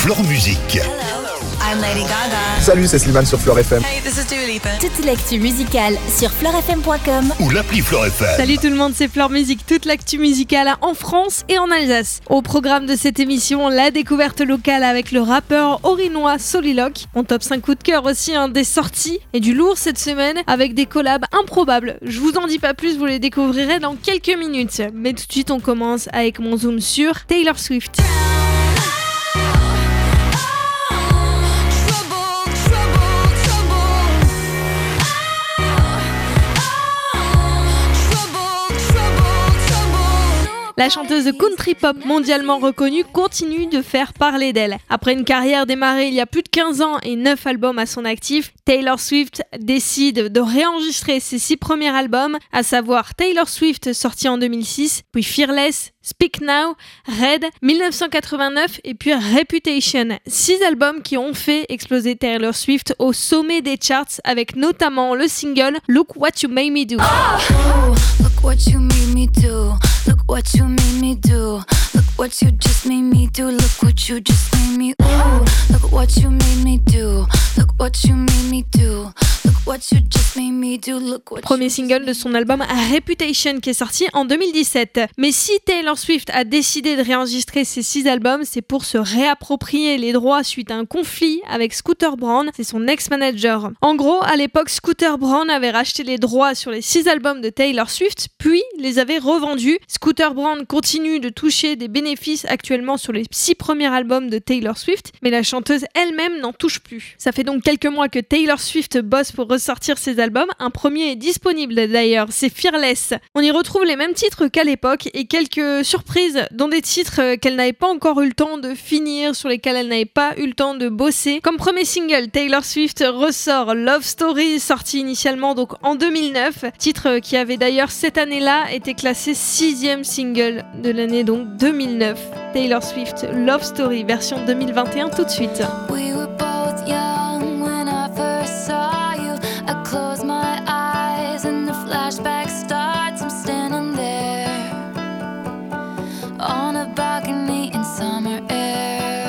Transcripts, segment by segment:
Flore Musique. I'm Lady Gaga. Salut, c'est Slimane sur Flore FM. Hey, this is Dua Lipa. Toute l'actu musicale sur FloreFM.com. Ou l'appli Flore FM. Salut tout le monde, c'est Flore Musique, toute l'actu musicale en France et en Alsace. Au programme de cette émission, la découverte locale avec le rappeur orinois Soliloque. On top 5 coups de cœur aussi, des sorties et du lourd cette semaine avec des collabs improbables. Je vous en dis pas plus, vous les découvrirez dans quelques minutes. Mais tout de suite, on commence avec mon zoom sur Taylor Swift. La chanteuse country pop mondialement reconnue continue de faire parler d'elle. Après une carrière démarrée il y a plus de 15 ans et 9 albums à son actif, Taylor Swift décide de réenregistrer ses 6 premiers albums, à savoir Taylor Swift sorti en 2006, puis Fearless, Speak Now, Red, 1989 et puis Reputation. 6 albums qui ont fait exploser Taylor Swift au sommet des charts avec notamment le single Look What You Made Me Do. Oh, look what you made me do. Look what you made me do. Look what you just made me do. Look what you just made me. Ooh, look what you made me do. Look what you made me do. Look what you just made me do. Look what. Premier single de son album Reputation qui est sorti en 2017. Mais si Taylor Swift a décidé de réenregistrer ses 6 albums, c'est pour se réapproprier les droits suite à un conflit avec Scooter Braun, c'est son ex-manager. En gros, à l'époque, Scooter Braun avait racheté les droits sur les 6 albums de Taylor Swift, puis les avait revendus. Scooter Braun continue de toucher des bénéfices actuellement sur les 6 premiers albums de Taylor Swift, mais la chanteuse elle-même n'en touche plus. Ça fait donc quelques mois que Taylor Swift bosse pour ressortir ses albums. Un premier est disponible d'ailleurs, c'est Fearless. On y retrouve les mêmes titres qu'à l'époque et quelques surprises, dont des titres qu'elle n'avait pas encore eu le temps de finir, sur lesquels elle n'avait pas eu le temps de bosser. Comme premier single, Taylor Swift ressort Love Story, sorti initialement donc en 2009, titre qui avait d'ailleurs cette année-là été classé 6e single de l'année donc 2009. Taylor Swift Love Story version 2021 tout de suite. We were both young when I first saw you. I close my eyes and the flashback starts. I'm standing there on a balcony in summer air.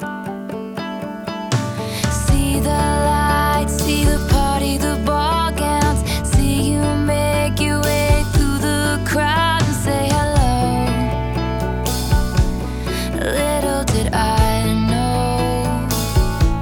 See the lights, see the party, the ball gowns. See you make your way through the crowd and say hello. Little did I know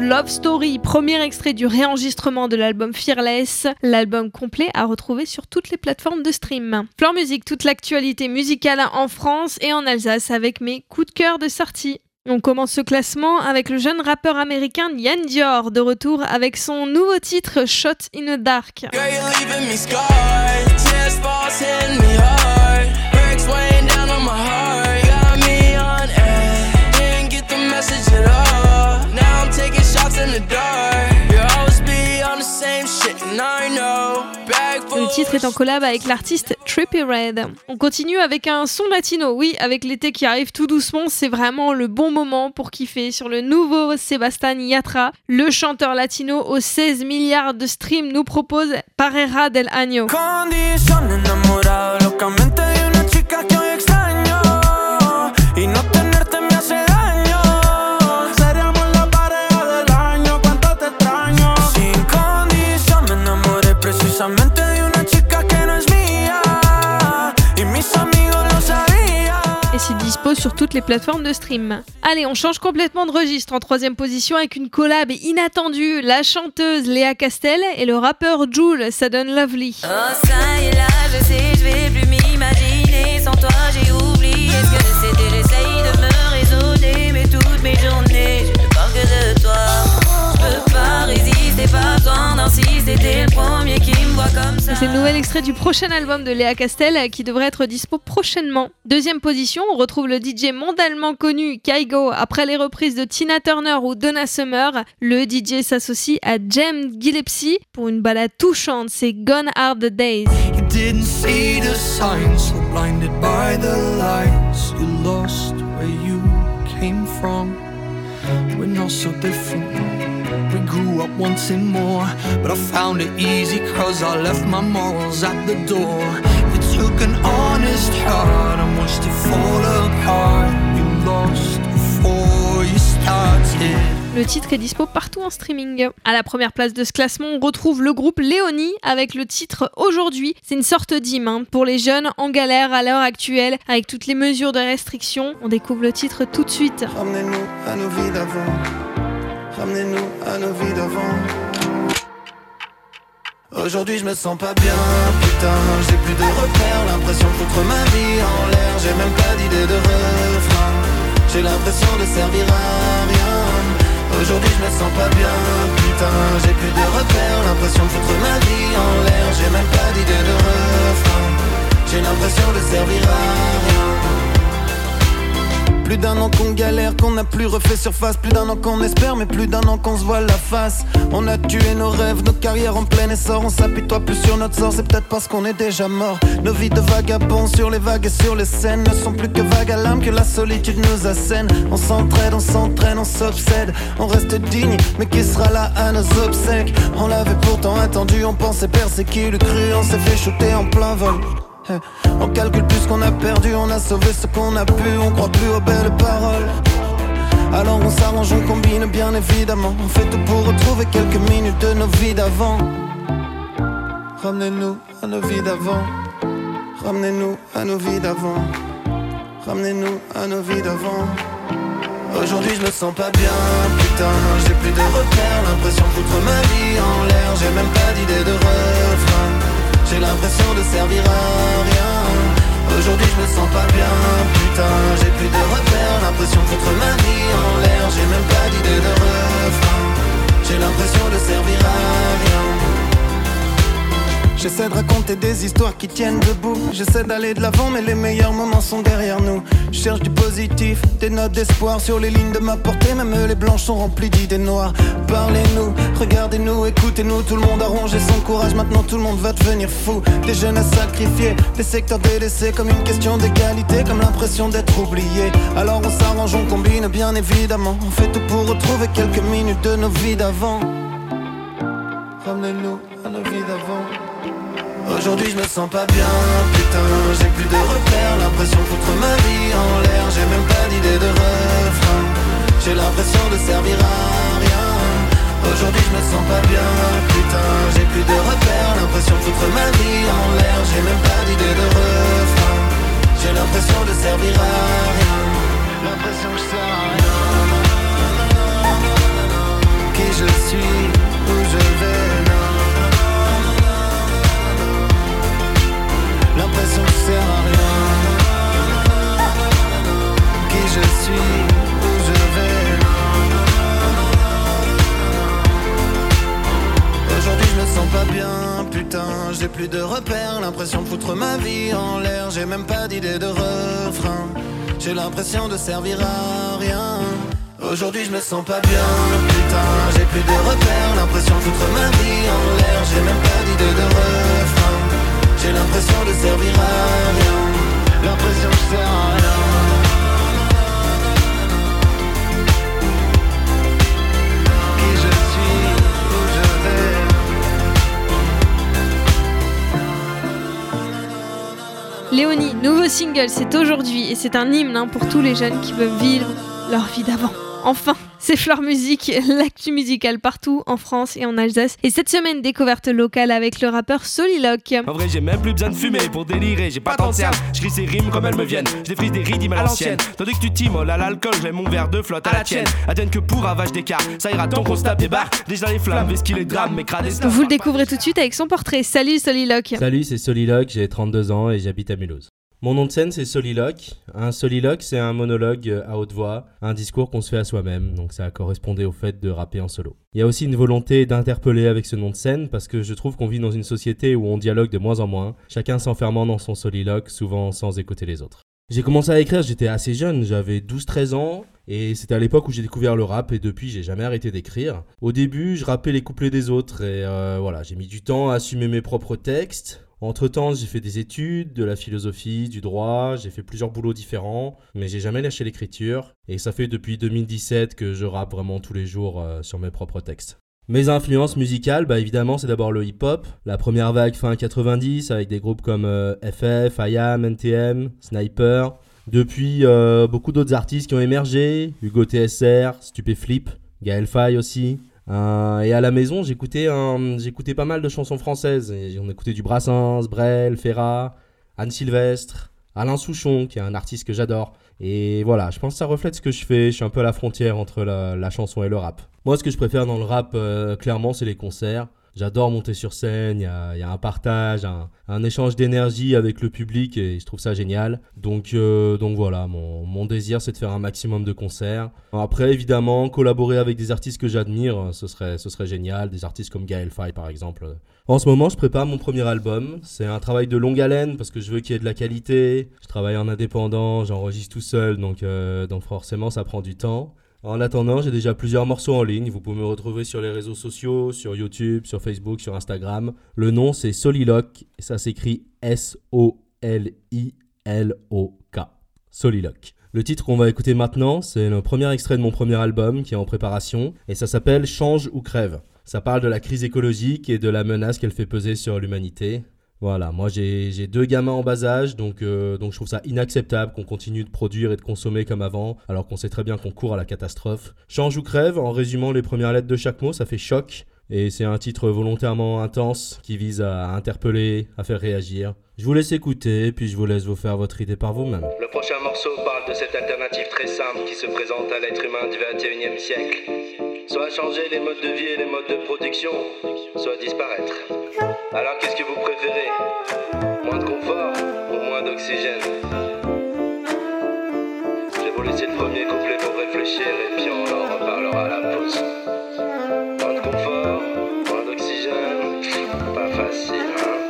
Love Story, premier extrait du réenregistrement de l'album Fearless, l'album complet à retrouver sur toutes les plateformes de stream. Fleur Musique, toute l'actualité musicale en France et en Alsace avec mes coups de cœur de sortie. On commence ce classement avec le jeune rappeur américain Yann Dior, de retour avec son nouveau titre Shot in the Dark. Le titre est en collab avec l'artiste Trippie Redd. On continue avec un son latino. Oui, avec l'été qui arrive tout doucement, c'est vraiment le bon moment pour kiffer sur le nouveau Sebastián Yatra. Le chanteur latino aux 16 milliards de streams nous propose Parera del Año. Et c'est dispo sur toutes les plateformes de stream. Allez, on change complètement de registre en troisième position avec une collab inattendue. La chanteuse Léa Castel et le rappeur Jul, ça donne Lovely. Oh ça y est là, je sais, je vais plus m'imaginer. Sans toi j'ai oublié ce que c'était. J'essaye de me raisonner, mais toutes mes journées, je ne parle que de toi. Je peux pas résister, pas besoin d'insister. T'es le premier qui me voit comme ça. C'est le nouvel extrait du prochain album de Léa Castel qui devrait être dispo prochainement. Deuxième position, on retrouve le DJ mondialement connu Kygo. Après les reprises de Tina Turner ou Donna Summer, le DJ s'associe à James Gillespie pour une balade touchante, c'est Gone Are the Days. You didn't see the signs, so blinded by the lights. You lost where you came from. We're not so different. We grew up wanting more, but I found it easy cause I left my morals at the door. You took an honest heart and watched it fall apart. You lost before you started. Le titre est dispo partout en streaming. À la première place de ce classement, on retrouve le groupe Léonie avec le titre Aujourd'hui. C'est une sorte d'hymne pour les jeunes en galère à l'heure actuelle avec toutes les mesures de restriction. On découvre le titre tout de suite. Ramenez-nous à nos vies d'avant. Ramenez-nous à nos vies d'avant. Aujourd'hui je me sens pas bien, putain, j'ai plus de repères, l'impression de foutre ma vie en l'air, j'ai même pas d'idée de refrain, j'ai l'impression de servir à rien. Aujourd'hui je me sens pas bien, putain, j'ai plus de repères, l'impression de foutre ma vie en l'air, j'ai même pas d'idée de refrain, j'ai l'impression de servir à rien. Plus d'un an qu'on galère, qu'on n'a plus refait surface. Plus d'un an qu'on espère, mais plus d'un an qu'on se voit la face. On a tué nos rêves, nos carrières en plein essor. On s'apitoie plus sur notre sort, c'est peut-être parce qu'on est déjà mort. Nos vies de vagabonds sur les vagues et sur les scènes ne sont plus que vagues à l'âme, que la solitude nous assène. On s'entraide, on s'entraîne, on s'obsède. On reste digne, mais qui sera là à nos obsèques? On l'avait pourtant attendu, on pensait percer qui l'eût cru. On s'est fait shooter en plein vol. On calcule plus ce qu'on a perdu, on a sauvé ce qu'on a pu, on croit plus aux belles paroles. Alors on s'arrange, on combine bien évidemment. On fait tout pour retrouver quelques minutes de nos vies d'avant. Ramenez-nous à nos vies d'avant. Ramenez-nous à nos vies d'avant. Ramenez-nous à nos vies d'avant. Aujourd'hui je me sens pas bien, putain, j'ai plus de repères, l'impression de foutre ma vie en l'air, j'ai même pas d'idée de refrain. J'ai l'impression de servir à rien. Aujourd'hui je me sens pas bien, putain, j'ai plus de repères, l'impression de foutre ma vie en l'air, j'ai même pas d'idée de refrain. J'ai l'impression de servir à rien. J'essaie de raconter des histoires qui tiennent debout. J'essaie d'aller de l'avant mais les meilleurs moments sont derrière nous. Je cherche du positif, des notes d'espoir sur les lignes de ma portée. Même les blanches sont remplies d'idées noires. Parlez-nous, regardez-nous, écoutez-nous. Tout le monde a rongé son courage, maintenant tout le monde va devenir fou. Des jeunes à sacrifier, des secteurs délaissés. Comme une question d'égalité, comme l'impression d'être oublié. Alors on s'arrange, on combine bien évidemment. On fait tout pour retrouver quelques minutes de nos vies d'avant. Ramenez-nous à nos vies d'avant. Aujourd'hui je me sens pas bien, putain, j'ai plus de repères, l'impression de foutre ma vie en l'air, j'ai même pas d'idée de refrain, j'ai l'impression de servir à rien. Aujourd'hui je me sens pas bien, putain, j'ai plus de repères, l'impression de foutre ma vie en l'air, j'ai même pas d'idée de refrain, j'ai l'impression de servir à rien, l'impression que je sers à rien, qui repères, l'impression de foutre ma vie en l'air. J'ai même pas d'idée de refrain, j'ai l'impression de servir à rien. Aujourd'hui je me sens pas bien, putain, j'ai plus de repères, l'impression de foutre ma vie en l'air. J'ai même pas d'idée de refrain, j'ai l'impression de servir à rien. L'impression que je sers à rien. Qui je suis, où je vais. Léonie, nouveau single, c'est aujourd'hui et c'est un hymne pour tous les jeunes qui veulent vivre leur vie d'avant. Enfin, c'est Fleur Musique, l'actu musicale partout en France et en Alsace. Et cette semaine, découverte locale avec le rappeur Soliloque. En vrai, j'ai même plus besoin de fumer pour délirer, j'ai pas tant de cernes. J'cris ces rimes comme elles me viennent, j'défrise des rimes à l'ancienne. Tandis que tu t'immoles à l'alcool, j'ai mon verre de flotte à la tienne. Advienne que pour ravage d'écart, ça ira tant qu'on se tape des barres. Déjà les flammes, vis qu'il est drame, mais crades. Vous le découvrez tout de suite avec son portrait. Salut Soliloque. Salut, c'est Soliloque, j'ai 32 ans et j'habite à Mulhouse. Mon nom de scène, c'est Soliloque. Un soliloque, c'est un monologue à haute voix, un discours qu'on se fait à soi-même, donc ça correspondait au fait de rapper en solo. Il y a aussi une volonté d'interpeller avec ce nom de scène, parce que je trouve qu'on vit dans une société où on dialogue de moins en moins, chacun s'enfermant dans son soliloque, souvent sans écouter les autres. J'ai commencé à écrire, j'étais assez jeune, j'avais 12-13 ans, et c'était à l'époque où j'ai découvert le rap, et depuis j'ai jamais arrêté d'écrire. Au début, je rappais les couplets des autres, et voilà, j'ai mis du temps à assumer mes propres textes. Entre-temps, j'ai fait des études, de la philosophie, du droit, j'ai fait plusieurs boulots différents, mais j'ai jamais lâché l'écriture, et ça fait depuis 2017 que je rappe vraiment tous les jours sur mes propres textes. Mes influences musicales, évidemment, c'est d'abord le hip-hop, la première vague fin 90, avec des groupes comme FF, IAM, NTM, Sniper. Depuis, beaucoup d'autres artistes qui ont émergé, Hugo TSR, Stupéflip, Gaël Faye aussi. Et à la maison, j'écoutais pas mal de chansons françaises. Et on écoutait du Brassens, Brel, Ferrat, Anne Sylvestre, Alain Souchon, qui est un artiste que j'adore. Et voilà, je pense que ça reflète ce que je fais. Je suis un peu à la frontière entre la chanson et le rap. Moi, ce que je préfère dans le rap, clairement, c'est les concerts. J'adore monter sur scène, il y a un partage, un échange d'énergie avec le public et je trouve ça génial. Donc voilà, mon désir c'est de faire un maximum de concerts. Après évidemment, collaborer avec des artistes que j'admire, ce serait génial, des artistes comme Gaël Faye par exemple. En ce moment je prépare mon premier album, c'est un travail de longue haleine parce que je veux qu'il y ait de la qualité. Je travaille en indépendant, j'enregistre tout seul, donc forcément ça prend du temps. En attendant, j'ai déjà plusieurs morceaux en ligne. Vous pouvez me retrouver sur les réseaux sociaux, sur YouTube, sur Facebook, sur Instagram. Le nom, c'est Soliloque. Ça s'écrit S-O-L-I-L-O-K. Soliloque. Le titre qu'on va écouter maintenant, c'est le premier extrait de mon premier album qui est en préparation. Et ça s'appelle Change ou crève. Ça parle de la crise écologique et de la menace qu'elle fait peser sur l'humanité. Voilà, moi j'ai 2 gamins en bas âge, donc je trouve ça inacceptable qu'on continue de produire et de consommer comme avant, alors qu'on sait très bien qu'on court à la catastrophe. Change ou crève, en résumant les premières lettres de chaque mot, ça fait choc, et c'est un titre volontairement intense qui vise à interpeller, à faire réagir. Je vous laisse écouter, puis je vous laisse vous faire votre idée par vous-même. Le prochain morceau parle de cette alternative très simple qui se présente à l'être humain du 21e siècle. Soit changer les modes de vie et les modes de production, soit disparaître. Alors qu'est-ce que vous préférez ? Moins de confort ou moins d'oxygène ? Je vais vous laisser le premier couplet pour réfléchir et puis on en reparlera à la pause. Moins de confort, moins d'oxygène, pas facile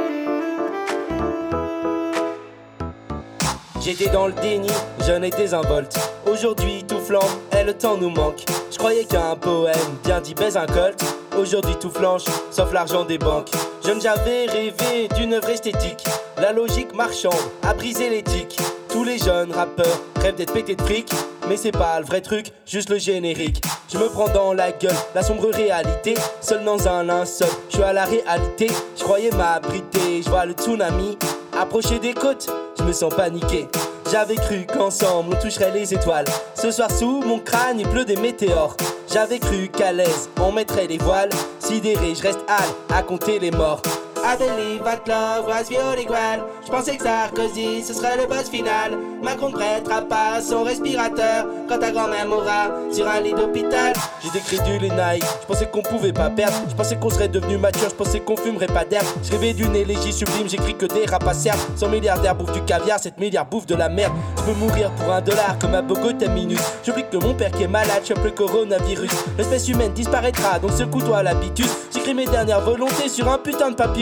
J'étais dans le déni, jeune et désinvolte. Aujourd'hui tout flambe et le temps nous manque. Je croyais qu'un poème bien dit baise un colt. Aujourd'hui tout flanche, sauf l'argent des banques. Jeune j'avais rêvé d'une œuvre esthétique. La logique marchande a brisé l'éthique. Tous les jeunes rappeurs rêvent d'être pétés de fric. Mais c'est pas le vrai truc, juste le générique. Je me prends dans la gueule la sombre réalité. Seul dans un linceul, je suis à la réalité. Je croyais m'abriter, je vois le tsunami approcher des côtes, je me sens paniqué. J'avais cru qu'ensemble on toucherait les étoiles. Ce soir sous mon crâne il pleut des météores. J'avais cru qu'à l'aise on mettrait les voiles. Sidéré je reste hâle à compter les morts. I believe that love was bilingual. Je pensais que Sarkozy ce serait le boss final. Macron ne prêtera pas son respirateur quand ta grand-mère mourra sur un lit d'hôpital. J'étais crédule et naïf, je pensais qu'on pouvait pas perdre. Je pensais qu'on serait devenu mature, je pensais qu'on fumerait pas d'herbe. Je rêvais d'une élégie sublime, j'écris que des rapacières. 100 milliardaires bouffent du caviar, 7 milliards bouffent de la merde. Je peux mourir pour $1 comme à Bogota minute. J'oublie que mon père qui est malade chope le coronavirus. L'espèce humaine disparaîtra donc secoue-toi l'habitus. J'écris mes dernières volontés sur un putain de papyrus.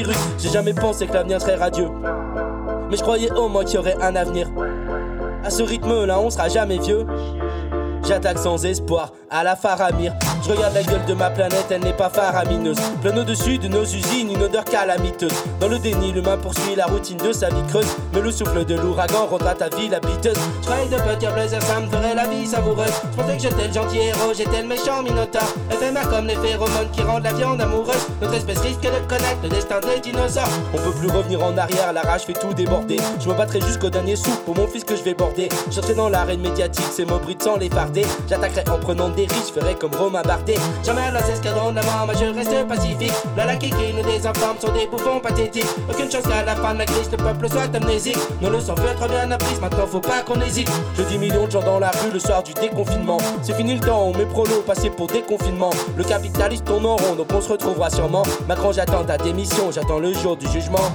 virus. J'ai jamais pensé que l'avenir serait radieux, mais je croyais au moins qu'il y aurait un avenir. À ce rythme-là, on sera jamais vieux. J'attaque sans espoir à la Faramir. Je regarde la gueule de ma planète, elle n'est pas faramineuse. Plein au-dessus de nos usines, une odeur calamiteuse. Dans le déni, l'humain poursuit la routine de sa vie creuse. Mais le souffle de l'ouragan rendra ta ville habiteuse. Je croyais que de petits plaisirs, ça me ferait la vie savoureuse. Je pensais que j'étais le gentil héros, j'étais le méchant minotaure. Éphémère comme les phéromones qui rendent la viande amoureuse. Notre espèce risque de connaître le destin des dinosaures. On peut plus revenir en arrière, la rage fait tout déborder. Je me battrai jusqu'au dernier souffle pour mon fils que je vais border. Je serai dans l'arène médiatique, ces mots bruts sans les farder. J'attaquerai en prenant des risques, je ferai comme Romain Bardet. Jamais dans escadrons de la mort, moi je reste pacifique. Là la kiki nous désinforme sur des bouffons pathétiques. Aucune chance qu'à la fin de la crise le peuple soit amnésique. Non, le sang veut être bien appris, maintenant faut pas qu'on hésite. Je dis millions de gens dans la rue le soir du déconfinement. C'est fini le temps où mes prolos passaient pour déconfinement. Le capitaliste tourne en rond, donc on se retrouvera sûrement. Macron, j'attends ta démission, j'attends le jour du jugement.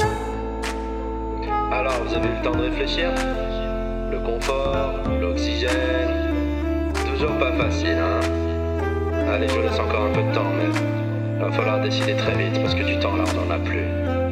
Alors, vous avez eu le temps de réfléchir? Le confort, l'oxygène, toujours pas facile, hein? Allez, je vous laisse encore un peu de temps, mais va falloir décider très vite parce que du temps là, on n'en a plus.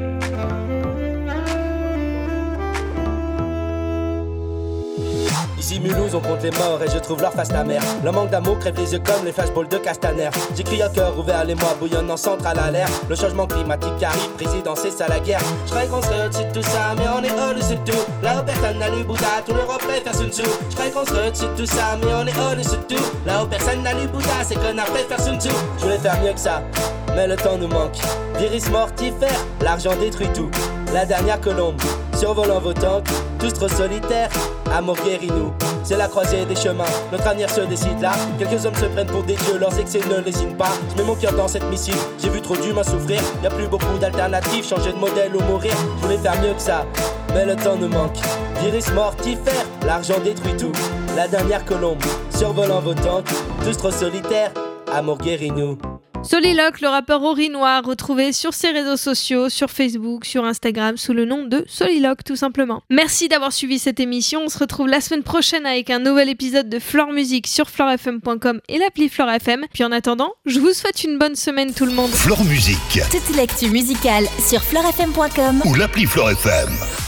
Ici Mulhouse, on compte les morts et je trouve leur face amère. Le manque d'amour crève les yeux comme les flashballs de Castaner. J'écris à cœur ouvert, les mois bouillonnent en centrale à l'air. Le changement climatique arrive, président, c'est ça la guerre. Je croyais qu'on serait au-dessus de tout ça, mais on est au-dessus de tout. Là où personne n'a lu Bouddha, tout l'Europe préfère Sun Tzu. Je croyais qu'on serait au-dessus de tout ça, mais on est au-dessus de tout. Là où personne n'a lu Bouddha, ces connards préfèrent Sun Tzu. Je voulais faire mieux que ça, mais le temps nous manque. Virus mortifère, l'argent détruit tout. La dernière colombe, survolant vos tanks, tous trop solitaires. Amour guéris-nous, c'est la croisée des chemins. Notre avenir se décide là. Quelques hommes se prennent pour des dieux, leurs excès ne lésinent pas. Je mets mon cœur dans cette missile, j'ai vu trop d'humains souffrir. Y'a plus beaucoup d'alternatives, changer de modèle ou mourir. Je voulais faire mieux que ça, mais le temps nous manque. Virus mortifère, l'argent détruit tout. La dernière colombe, survolant vos tanks, tous trop solitaires. Amour guéris-nous. Soliloque, le rappeur orinois, retrouvé sur ses réseaux sociaux, sur Facebook, sur Instagram, sous le nom de Soliloque, tout simplement. Merci d'avoir suivi cette émission. On se retrouve la semaine prochaine avec un nouvel épisode de Flore Musique sur florefm.com et l'appli Flore FM. Puis en attendant, je vous souhaite une bonne semaine tout le monde. Flore Musique. Toute l'actu musicale sur florefm.com ou l'appli Flore FM.